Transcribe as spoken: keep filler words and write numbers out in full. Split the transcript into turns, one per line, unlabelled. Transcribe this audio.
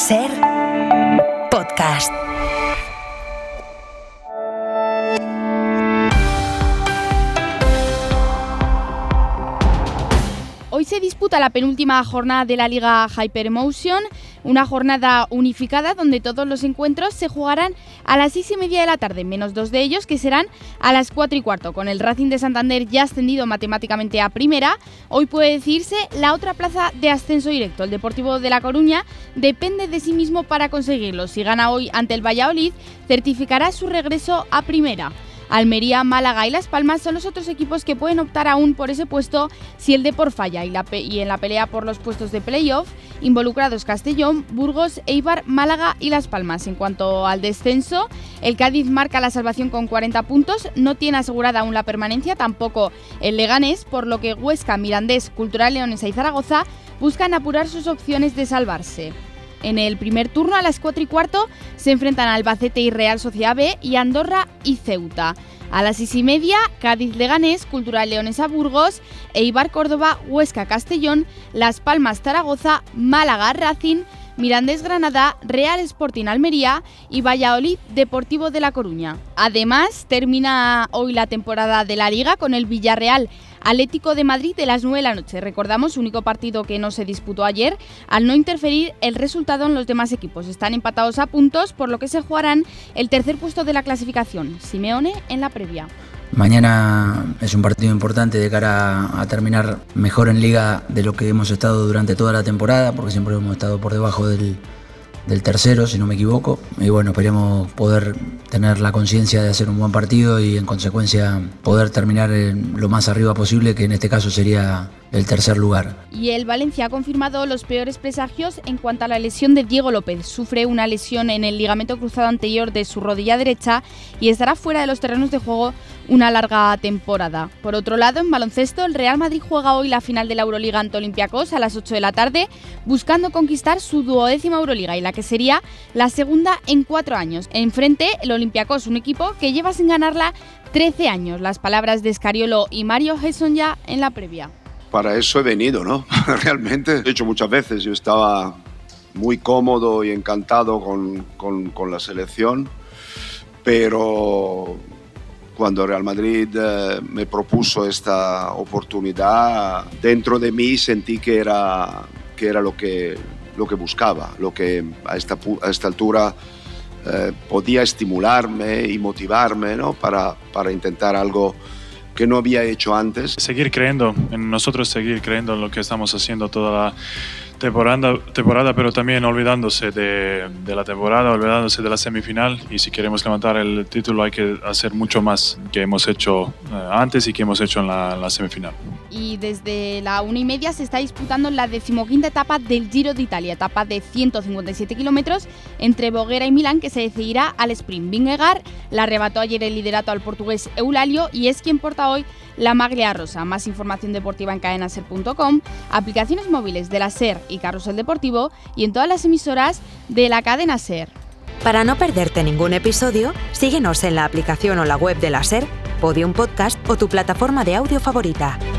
Ser Podcast.
Hoy se disputa la penúltima jornada de la Liga Hypermotion, una jornada unificada donde todos los encuentros se jugarán a las seis y media de la tarde, menos dos de ellos que serán a las cuatro y cuarto. Con el Racing de Santander ya ascendido matemáticamente a primera, hoy puede decirse la otra plaza de ascenso directo. El Deportivo de La Coruña depende de sí mismo para conseguirlo. Si gana hoy ante el Valladolid, certificará su regreso a primera. Almería, Málaga y Las Palmas son los otros equipos que pueden optar aún por ese puesto si el Depor falla, y, la pe- y en la pelea por los puestos de playoff involucrados Castellón, Burgos, Eibar, Málaga y Las Palmas. En cuanto al descenso, el Cádiz marca la salvación con cuarenta puntos, no tiene asegurada aún la permanencia, tampoco el Leganés, por lo que Huesca, Mirandés, Cultural Leonesa y Zaragoza buscan apurar sus opciones de salvarse. En el primer turno, a las cuatro y cuarto, se enfrentan Albacete y Real Sociedad B y Andorra y Ceuta. A las seis y media, Cádiz Leganés, Cultural Leonesa Burgos, Eibar Córdoba, Huesca Castellón, Las Palmas Zaragoza, Málaga Racing, Mirandés Granada, Real Sporting Almería y Valladolid Deportivo de La Coruña. Además, termina hoy la temporada de la Liga con el Villarreal Atlético de Madrid de las nueve de la noche. Recordamos, único partido que no se disputó ayer, al no interferir el resultado en los demás equipos. Están empatados a puntos, por lo que se jugarán el tercer puesto de la clasificación. Simeone en la previa.
Mañana es un partido importante de cara a terminar mejor en Liga de lo que hemos estado durante toda la temporada, porque siempre hemos estado por debajo del, del tercero, si no me equivoco. Y bueno, esperemos poder tener la conciencia de hacer un buen partido y en consecuencia poder terminar lo más arriba posible, que en este caso sería el tercer lugar.
Y el Valencia ha confirmado los peores presagios en cuanto a la lesión de Diego López. Sufre una lesión en el ligamento cruzado anterior de su rodilla derecha y estará fuera de los terrenos de juego una larga temporada. Por otro lado, en baloncesto, el Real Madrid juega hoy la final de la Euroliga ante Olympiacos a las ocho de la tarde, buscando conquistar su duodécima Euroliga y la que sería la segunda en cuatro años. Enfrente, el Olympiacos, un equipo que lleva sin ganarla trece años. Las palabras de Scariolo y Mario Hesson ya en la previa.
Para eso he venido, ¿no? Realmente, he hecho muchas veces. Yo estaba muy cómodo y encantado con, con, con la selección, pero cuando Real Madrid eh, me propuso esta oportunidad, dentro de mí sentí que era, que era lo, que, lo que buscaba, lo que a esta, a esta altura eh, podía estimularme y motivarme, ¿no? para, para intentar algo que no había hecho antes.
Seguir creyendo en nosotros, seguir creyendo en lo que estamos haciendo toda la temporada, temporada pero también olvidándose de, de la temporada, olvidándose de la semifinal, y si queremos levantar el título hay que hacer mucho más que hemos hecho eh, antes y que hemos hecho en la, en la semifinal.
Y desde la una y media se está disputando la decimoquinta etapa del Giro de Italia, etapa de ciento cincuenta y siete kilómetros entre Voghera y Milán, que se decidirá al sprint. Vingegaard le arrebató ayer el liderato al portugués Eulalio y es quien porta hoy la maglia rosa. Más información deportiva en cadena ser punto com, aplicaciones móviles de la SER y Carrusel Deportivo y en todas las emisoras de la cadena SER.
Para no perderte ningún episodio, síguenos en la aplicación o la web de la SER, Podium Podcast o tu plataforma de audio favorita.